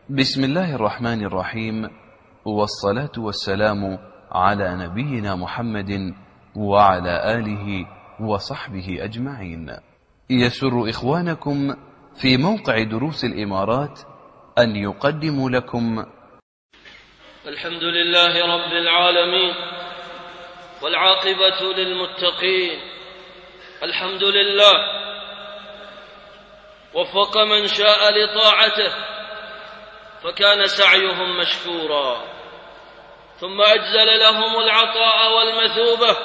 بسم الله الرحمن الرحيم، والصلاة والسلام على نبينا محمد وعلى آله وصحبه أجمعين. يسر إخوانكم في موقع دروس الإمارات أن يقدموا لكم الحمد لله رب العالمين، والعاقبة للمتقين. الحمد لله وفق من شاء لطاعته فكان سعيهم مشكورا، ثم أجزل لهم العطاء والمثوبة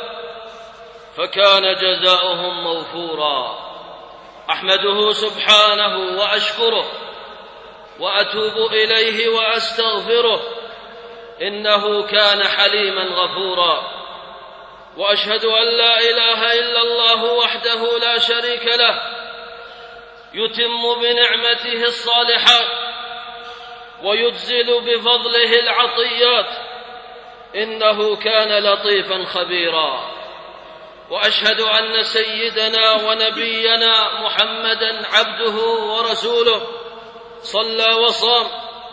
فكان جزاؤهم موفورا. أحمده سبحانه وأشكره وأتوب إليه وأستغفره، إنه كان حليما غفورا. وأشهد أن لا إله إلا الله وحده لا شريك له، يتم بنعمته الصالحات ويجزل بفضله العطيات، إنه كان لطيفا خبيرا. وأشهد أن سيدنا ونبينا محمدا عبده ورسوله، صلى وصام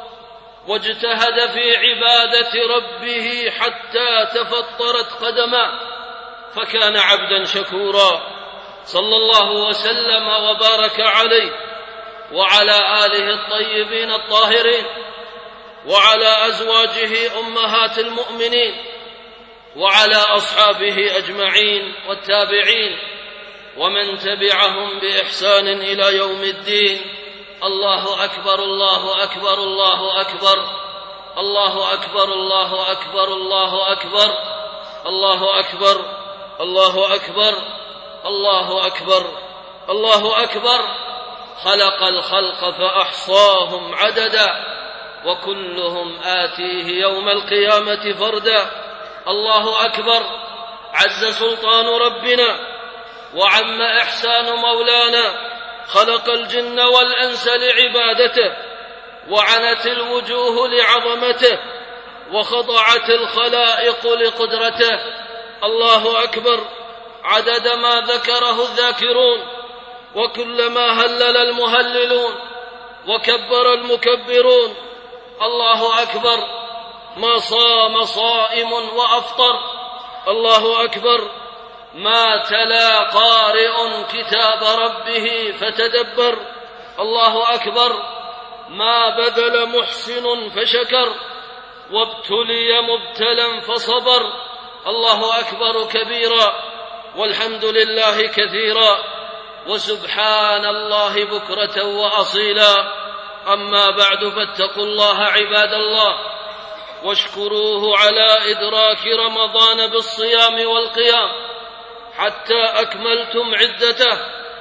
واجتهد في عبادة ربه حتى تفطرت قدماه، فكان عبدا شكورا. صلى الله وسلم وبارك عليه وعلى آله الطيبين الطاهرين، وعلى أزواجه أمهات المؤمنين، وعلى أصحابه أجمعين والتابعين ومن تبعهم بإحسان إلى يوم الدين. الله أكبر الله أكبر الله أكبر الله أكبر الله أكبر الله أكبر الله أكبر الله أكبر الله أكبر الله أكبر. خلق الخلق فأحصاهم عددا، وكلهم آتيه يوم القيامة فردا. الله أكبر. عز سلطان ربنا وعم إحسان مولانا، خلق الجن والأنس لعبادته، وعنت الوجوه لعظمته، وخضعت الخلائق لقدرته. الله أكبر. عدد ما ذكره الذاكرون، وكلما هلل المهللون، وكبر المكبرون. الله أكبر. ما صام صائم وأفطر. الله أكبر. ما تلا قارئ كتاب ربه فتدبر. الله أكبر. ما بذل محسن فشكر، وابتلي مبتلا فصبر. الله أكبر كبيرا، والحمد لله كثيرا، وسبحان الله بكرة وأصيلا. أما بعد، فاتقوا الله عباد الله، واشكروه على إدراك رمضان بالصيام والقيام حتى أكملتم عدته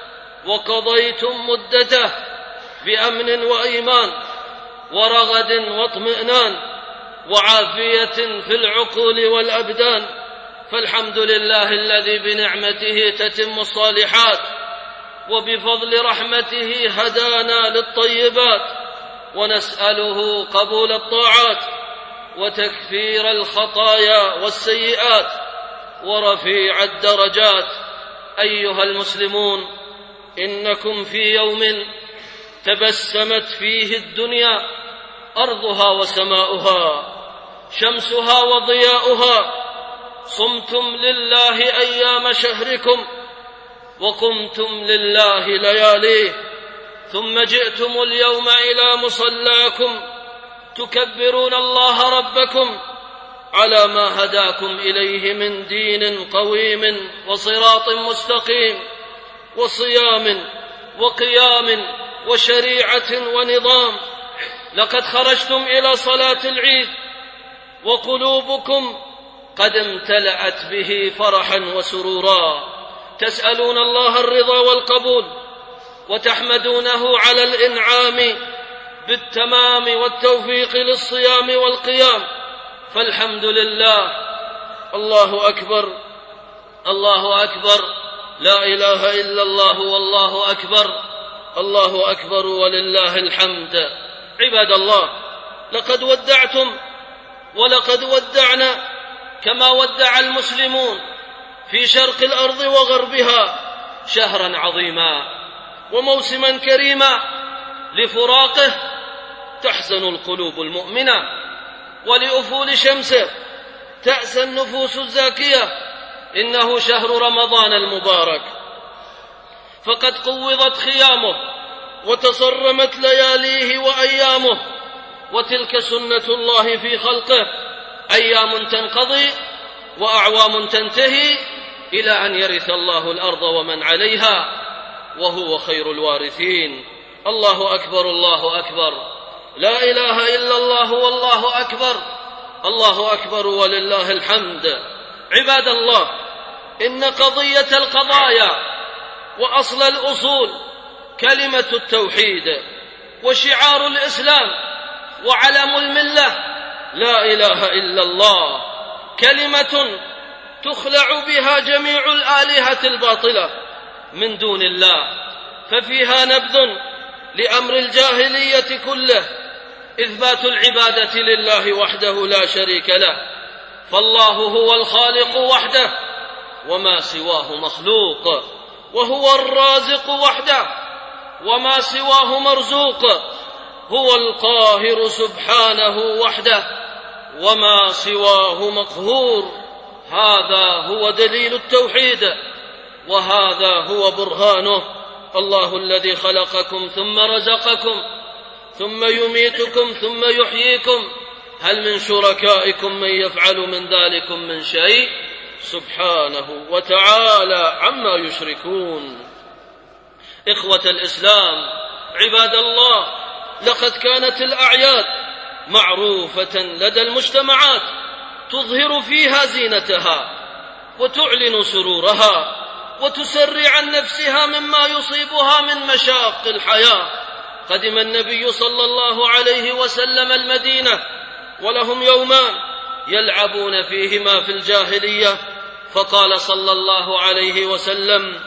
وقضيتم مدته بأمن وإيمان ورغد واطمئنان وعافية في العقول والأبدان. فالحمد لله الذي بنعمته تتم الصالحات، وبفضل رحمته هدانا للطيبات، ونسأله قبول الطاعات وتكفير الخطايا والسيئات ورفيع الدرجات. أيها المسلمون، إنكم في يوم تبسمت فيه الدنيا أرضها وسماؤها، شمسها وضياؤها، صمتم لله أيام شهركم، وقمتم لله لياليه، ثم جئتم اليوم إلى مصلاكم تكبرون الله ربكم على ما هداكم إليه من دين قويم وصراط مستقيم وصيام وقيام وشريعة ونظام. لقد خرجتم إلى صلاة العيد وقلوبكم قد امتلأت به فرحا وسرورا، تسألون الله الرضا والقبول، وتحمدونه على الإنعام بالتمام والتوفيق للصيام والقيام. فالحمد لله. الله أكبر الله أكبر، لا إله إلا الله والله أكبر، الله أكبر ولله الحمد. عباد الله، لقد ودعتم ولقد ودعنا كما ودع المسلمون في شرق الأرض وغربها شهرا عظيما وموسما كريما لفراقه تحزن القلوب المؤمنة، ولأفول شمسه تأسى النفوس الزاكية. إنه شهر رمضان المبارك، فقد قوضت خيامه وتصرمت لياليه وأيامه، وتلك سنة الله في خلقه، أيام تنقضي وأعوام تنتهي إلى أن يرث الله الأرض ومن عليها، وهو خير الوارثين. الله أكبر، الله أكبر، لا إله إلا الله والله أكبر، الله أكبر ولله الحمد. عباد الله، إن قضية القضايا وأصل الأصول كلمة التوحيد وشعار الإسلام وعلم الملة لا إله إلا الله، كلمة تخلع بها جميع الآلهة الباطلة من دون الله، ففيها نبذ لأمر الجاهلية كله، إثبات العبادة لله وحده لا شريك له، فالله هو الخالق وحده وما سواه مخلوق، وهو الرازق وحده وما سواه مرزوق، هو القاهر سبحانه وحده وما سواه مقهور. هذا هو دليل التوحيد، وهذا هو برهانه. الله الذي خلقكم ثم رزقكم ثم يميتكم ثم يحييكم، هل من شركائكم من يفعل من ذلكم من شيء؟ سبحانه وتعالى عما يشركون. إخوة الإسلام، عباد الله، لقد كانت الأعياد معروفة لدى المجتمعات تظهر فيها زينتها وتعلن سرورها وتسري عن نفسها مما يصيبها من مشاق الحياة. قدم النبي صلى الله عليه وسلم المدينة ولهم يومان يلعبون فيهما في الجاهلية، فقال صلى الله عليه وسلم: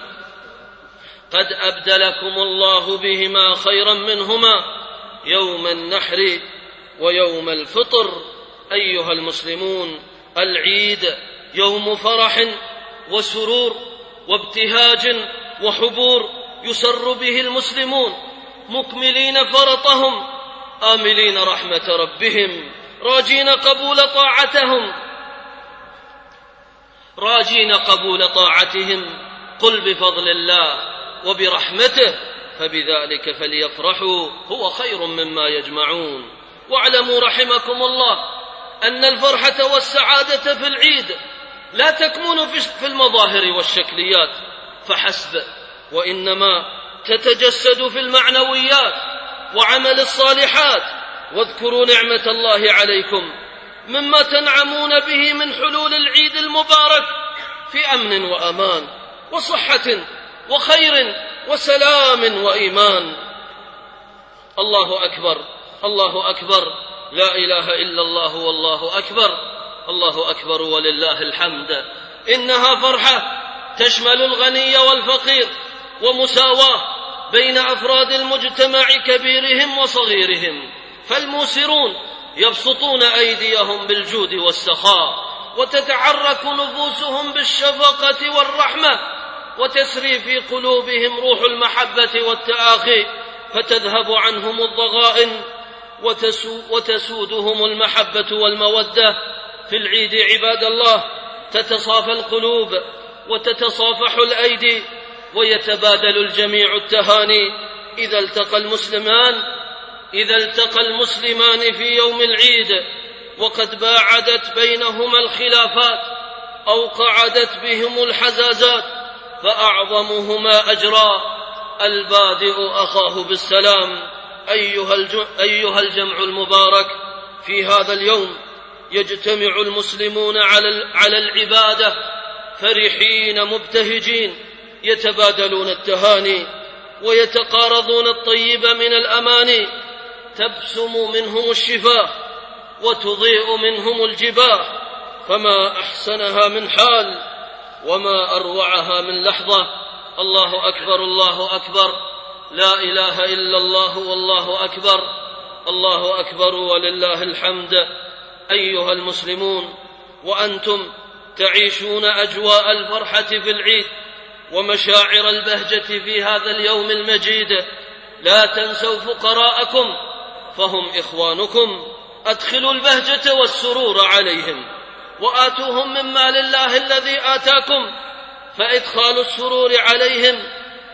قد أبدلكم الله بهما خيرا منهما يوم النحر ويوم الفطر. أيها المسلمون، العيد يوم فرح وسرور وابتهاج وحبور يسر به المسلمون مكملين فرطهم، آملين رحمة ربهم، راجين قبول طاعتهم. قل بفضل الله وبرحمته فبذلك فليفرحوا هو خير مما يجمعون. واعلموا رحمكم الله أن الفرحة والسعادة في العيد لا تكمن في المظاهر والشكليات فحسب، وإنما تتجسد في المعنويات وعمل الصالحات. واذكروا نعمة الله عليكم مما تنعمون به من حلول العيد المبارك في أمن وأمان وصحة وخير وسلام وإيمان. الله أكبر، الله أكبر، لا إله إلا الله والله أكبر، الله أكبر ولله الحمد. إنها فرحة تشمل الغني والفقير ومساواة بين أفراد المجتمع كبيرهم وصغيرهم، فالموسرون يبسطون أيديهم بالجود والسخاء، وتتحرك نفوسهم بالشفقة والرحمة، وتسري في قلوبهم روح المحبة والتآخي، فتذهب عنهم الضغائن وتسودهم المحبة والمودة. في العيد عباد الله تتصافى القلوب وتتصافح الأيدي ويتبادل الجميع التهاني. إذا التقى المسلمان في يوم العيد وقد باعدت بينهما الخلافات أو قعدت بهم الحزازات، فأعظمهما أجرا البادئ أخاه بالسلام. أيها الجمع المبارك، في هذا اليوم يجتمع المسلمون على العبادة فرحين مبتهجين، يتبادلون التهاني ويتقارضون الطيب من الأماني، تبسم منهم الشفاه وتضيء منهم الجباه، فما أحسنها من حال وما أروعها من لحظة. الله أكبر، الله أكبر، لا إله إلا الله والله أكبر، الله أكبر ولله الحمد. أيها المسلمون، وأنتم تعيشون أجواء الفرحة في العيد ومشاعر البهجة في هذا اليوم المجيد، لا تنسوا فقراءكم فهم إخوانكم، أدخلوا البهجة والسرور عليهم وآتوهم من مال الله الذي آتاكم، فإدخال السرور عليهم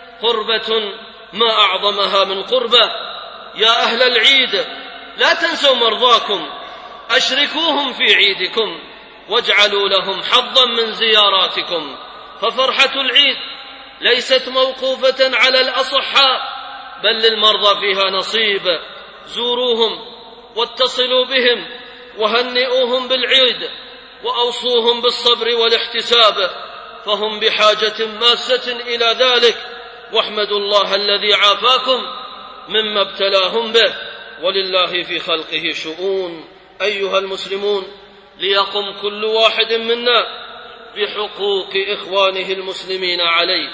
قربة ما أعظمها من قربة. يا أهل العيد لا تنسوا مرضاكم، أشركوهم في عيدكم واجعلوا لهم حظا من زياراتكم، ففرحة العيد ليست موقوفة على الأصحاء بل للمرضى فيها نصيب. زوروهم واتصلوا بهم وهنئوهم بالعيد وأوصوهم بالصبر والاحتساب، فهم بحاجة ماسة إلى ذلك، واحمدوا الله الذي عافاكم مما ابتلاهم به، ولله في خلقه شؤون. أيها المسلمون، ليقم كل واحد منا بحقوق إخوانه المسلمين عليه.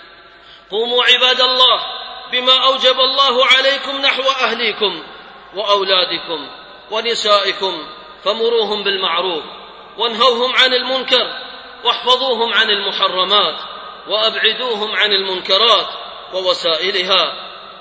قوموا عباد الله بما أوجب الله عليكم نحو أهليكم وأولادكم ونسائكم، فمروهم بالمعروف وانهوهم عن المنكر، واحفظوهم عن المحرمات وأبعدوهم عن المنكرات ووسائلها،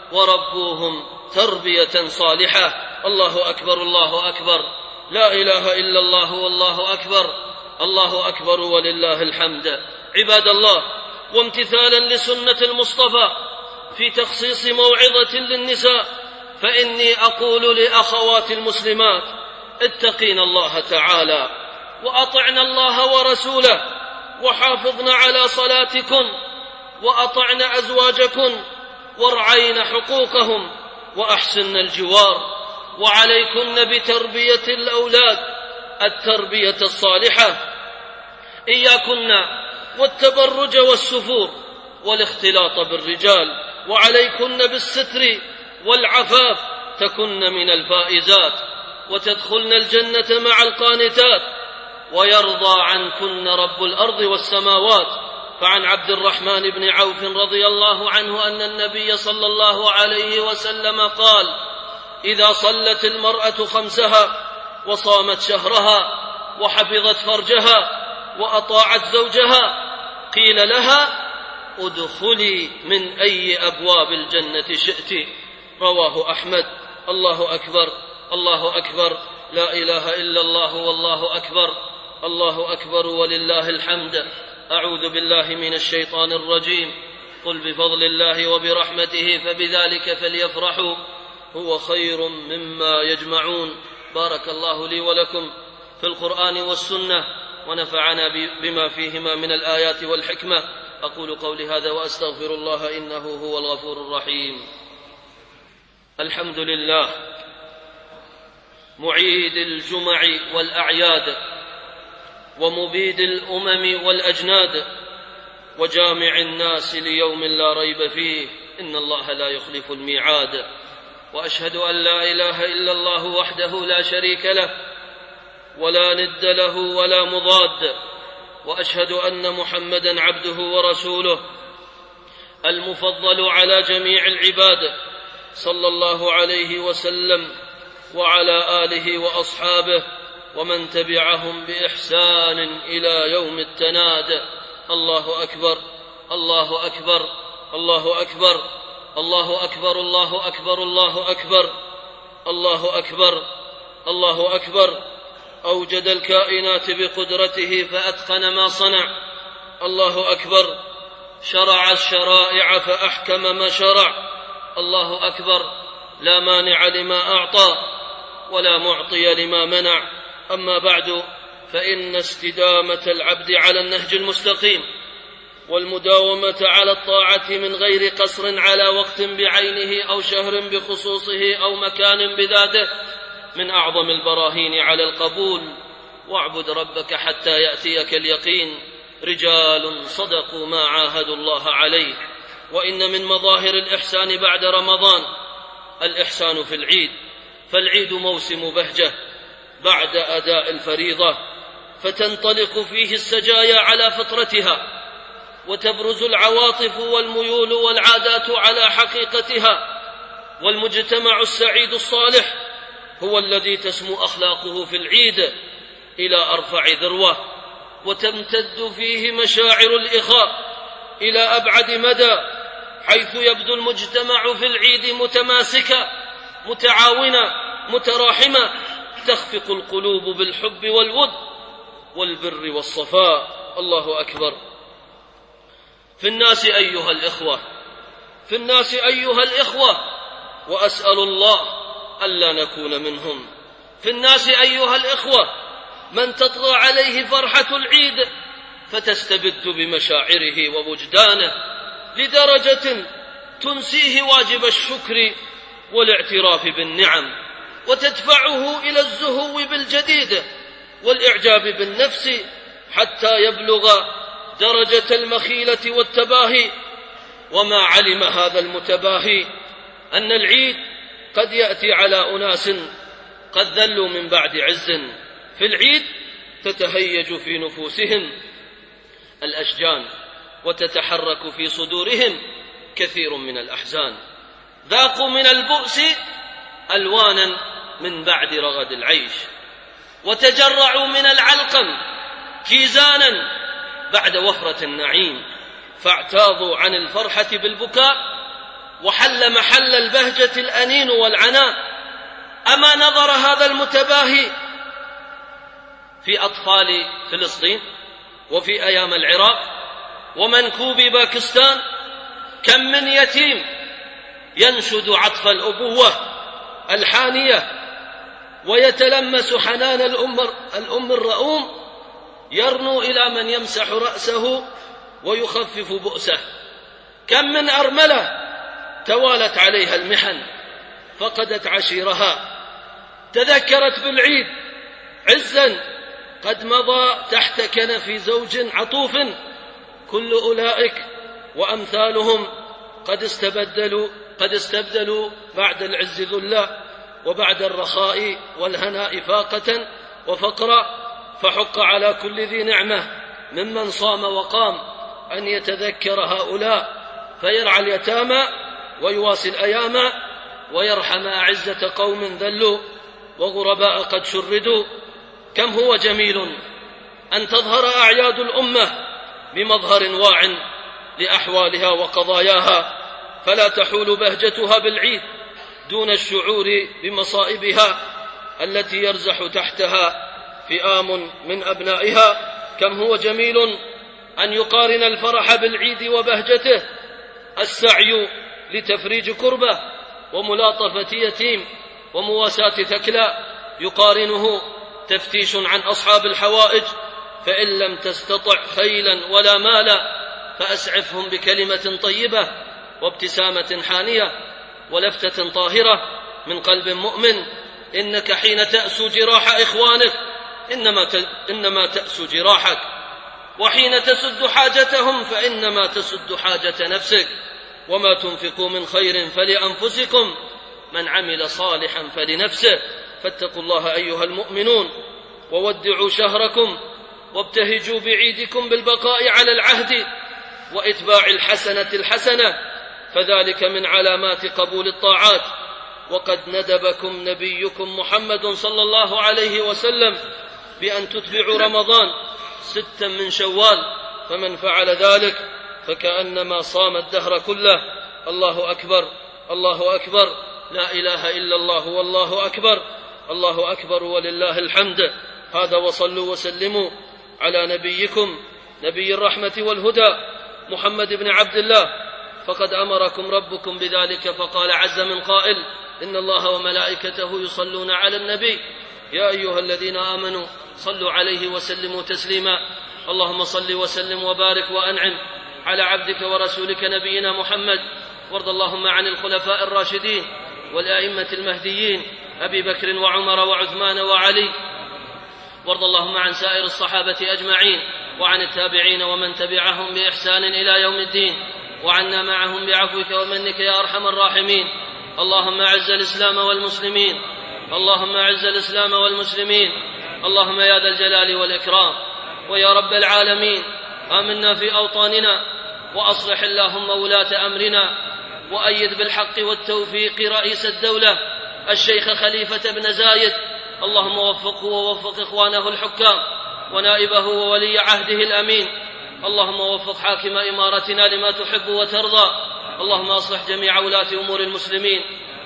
وربوهم تربية صالحة. الله أكبر الله أكبر، لا إله إلا الله والله أكبر، الله أكبر ولله الحمد. عباد الله، وامتثالا لسنة المصطفى في تخصيص موعظة للنساء، فإني أقول لأخوات المسلمات: اتقين الله تعالى وأطعن الله ورسوله، وحافظن على صلاتكن، وأطعن أزواجكن، وارعين حقوقهم، وأحسن الجوار، وعليكن بتربية الأولاد التربية الصالحة، إياكن والتبرج والسفور والاختلاط بالرجال، وعليكن بالستر والعفاف، تكن من الفائزات وتدخلن الجنة مع القانتات، ويرضى عنكن رب الأرض والسماوات. فعن عبد الرحمن بن عوف رضي الله عنه أن النبي صلى الله عليه وسلم قال: إذا صلت المرأة خمسها وصامت شهرها وحفظت فرجها وأطاعت زوجها قيل لها: ادخلي من أي أبواب الجنة شئت. رواه أحمد. الله أكبر الله أكبر، لا إله إلا الله والله أكبر، الله أكبر ولله الحمد. أعوذ بالله من الشيطان الرجيم. قل بفضل الله وبرحمته فبذلك فليفرحوا هو خير مما يجمعون. بارك الله لي ولكم في القرآن والسنة، ونفعنا بما فيهما من الآيات والحكمة. أقول قولي هذا وأستغفر الله إنه هو الغفور الرحيم. الحمد لله معيد الجمع والأعياد ومبيد الأمم والأجناد وجامع الناس ليوم لا ريب فيه، إن الله لا يخلف الميعاد. وأشهد أن لا إله إلا الله وحده لا شريك له ولا ند له ولا مضاد، وأشهد أن محمدا عبده ورسوله المفضل على جميع العباد، صلى الله عليه وسلم وعلى آله وأصحابه ومن تبعهم بإحسان إلى يوم التناد. الله أكبر الله أكبر الله أكبر الله أكبر الله أكبر الله أكبر الله أكبر الله أكبر. أوجد الكائنات بقدرته فأتقن ما صنع. الله أكبر. شرع الشرائع فأحكم ما شرع. الله أكبر. لا مانع لما أعطى ولا معطي لما منع. أما بعد، فإن استدامة العبد على النهج المستقيم والمداومة على الطاعة من غير قصر على وقت بعينه أو شهر بخصوصه أو مكان بذاته من أعظم البراهين على القبول. واعبد ربك حتى يأتيك اليقين. رجال صدقوا ما عاهدوا الله عليه. وإن من مظاهر الإحسان بعد رمضان الإحسان في العيد، فالعيد موسم بهجة بعد أداء الفريضة، فتنطلق فيه السجايا على فطرتها، وتبرز العواطف والميول والعادات على حقيقتها. والمجتمع السعيد الصالح هو الذي تسمو أخلاقه في العيد إلى أرفع ذروة، وتمتد فيه مشاعر الإخاء إلى أبعد مدى، حيث يبدو المجتمع في العيد متماسكا متعاونة متراحمة تخفق القلوب بالحب والود والبر والصفاء. الله أكبر. في الناس أيها الإخوة وأسأل الله ألا نكون منهم. في الناس أيها الإخوة من تطغى عليه فرحة العيد فتستبد بمشاعره ووجدانه لدرجة تنسيه واجب الشكر والاعتراف بالنعم وتدفعه إلى الزهو بالجديد والإعجاب بالنفس حتى يبلغ درجة المخيلة والتباهي. وما علم هذا المتباهي أن العيد قد يأتي على أناس قد ذلوا من بعد عز. في العيد تتهيج في نفوسهم الأشجان وتتحرك في صدورهم كثير من الأحزان. ذاقوا من البؤس ألوانا من بعد رغد العيش وتجرعوا من العلقم كيزانا بعد وفرة النعيم فاعتاضوا عن الفرحة بالبكاء وحل محل البهجة الأنين والعناء. أما نظر هذا المتباهي في أطفال فلسطين وفي أيام العراق ومنكوب باكستان كم من يتيم ينشد عطف الأبوة الحانية ويتلمس حنان الأم الرؤوم يرنو إلى من يمسح رأسه ويخفف بؤسه. كم من أرملة توالت عليها المحن فقدت عشيرها تذكرت بالعيد عزا قد مضى تحت كنف زوج عطوف. كل أولئك وأمثالهم قد استبدلوا بعد العز ذلا وبعد الرخاء والهناء فاقة وفقرا. فحق على كل ذي نعمة ممن صام وقام أن يتذكر هؤلاء فيرعى اليتامى ويواسي الأيام ويرحم أعزة قوم ذلوا وغرباء قد شردوا. كم هو جميل أن تظهر أعياد الأمة بمظهر واع لأحوالها وقضاياها فلا تحول بهجتها بالعيد دون الشعور بمصائبها التي يرزح تحتها فئام من أبنائها. كم هو جميل أن يقارن الفرح بالعيد وبهجته السعي لتفريج كربة وملاطفة يتيم ومواساة ثكلى، يقارنه تفتيش عن أصحاب الحوائج، فإن لم تستطع خيلا ولا مالا فأسعفهم بكلمة طيبة وابتسامة حانية ولفتة طاهرة من قلب مؤمن. إنك حين تأسو جراح إخوانك إنما تأسو جراحك، وحين تسد حاجتهم فإنما تسد حاجة نفسك. وما تنفقوا من خير فلأنفسكم، من عمل صالحا فلنفسه. فاتقوا الله أيها المؤمنون وودعوا شهركم وابتهجوا بعيدكم بالبقاء على العهد وإتباع الحسنة الحسنة، فذلك من علامات قبول الطاعات. وقد ندبكم نبيكم محمد صلى الله عليه وسلم بأن تتبعوا رمضان 6 من شوال، فمن فعل ذلك فكأنما صام الدهر كله. الله أكبر، الله أكبر، لا إله إلا الله والله أكبر، الله أكبر ولله الحمد. هذا وصلوا وسلموا على نبيكم نبي الرحمة والهدى محمد بن عبد الله، فقد أمركم ربكم بذلك فقال عز من قائل: إن الله وملائكته يصلون على النبي يا أيها الذين آمنوا صلوا عليه وسلموا تسليما. اللهم صل وسلم وبارك وأنعم على عبدك ورسولك نبينا محمد، وارض اللهم عن الخلفاء الراشدين والأئمة المهديين أبي بكر وعمر وعثمان وعلي، وارض اللهم عن سائر الصحابة أجمعين وعن التابعين ومن تبعهم بإحسان إلى يوم الدين، وعنا معهم بعفوك ومنك يا أرحم الراحمين. اللهم أعز الإسلام والمسلمين، اللهم أعز الإسلام والمسلمين، اللهم يا ذا الجلال والإكرام ويا رب العالمين آمنا في أوطاننا، وأصلح اللهم ولاة أمرنا، وأيد بالحق والتوفيق رئيس الدولة الشيخ خليفة بن زايد، اللهم وفقه ووفق إخوانه الحكام ونائبه وولي عهده الأمين، اللهم وفق حاكم إمارتنا لما تحب وترضى، اللهم أصلح جميع ولاة أمور المسلمين،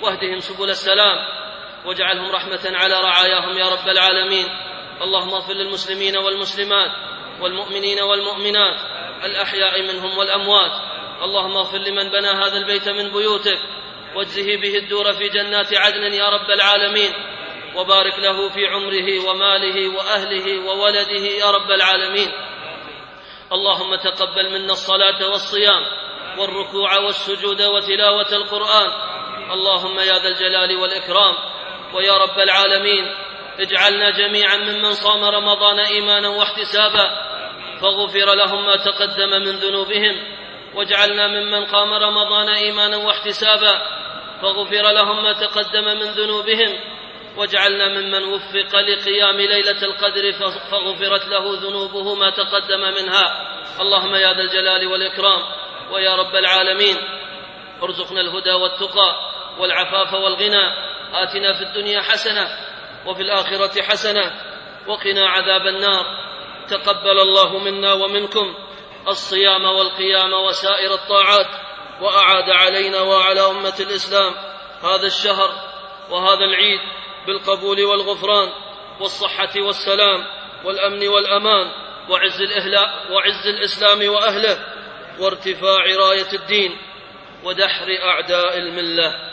واهدهم سبل السلام واجعلهم رحمة على رعاياهم يا رب العالمين. اللهم اغفر للمسلمين والمسلمات والمؤمنين والمؤمنات الأحياء منهم والأموات. اللهم اغفر لمن بنى هذا البيت من بيوتك واجزه به الدور في جنات عدن يا رب العالمين، وبارك له في عمره وماله وأهله وولده يا رب العالمين. اللهم تقبل منا الصلاة والصيام والركوع والسجود وتلاوة القرآن. اللهم يا ذا الجلال والإكرام ويا رب العالمين اجعلنا جميعا ممن صام رمضان إيمانا واحتسابا فغفر لهم ما تقدم من ذنوبهم، واجعلنا ممن قام رمضان إيمانا واحتسابا فغفر لهم ما تقدم من ذنوبهم، واجعلنا ممن وفق لقيام ليلة القدر فغفرت له ذنوبه ما تقدم منها. اللهم يا ذا الجلال والإكرام ويا رب العالمين ارزقنا الهدى والتقى والعفاف والغنى. آتنا في الدنيا حسنة وفي الآخرة حسنة وقنا عذاب النار. تقبل الله منا ومنكم الصيام والقيام وسائر الطاعات، وأعاد علينا وعلى أمة الإسلام هذا الشهر وهذا العيد بالقبول والغفران والصحة والسلام والأمن والأمان وعز الإسلام وأهله وارتفاع راية الدين ودحر أعداء الملة.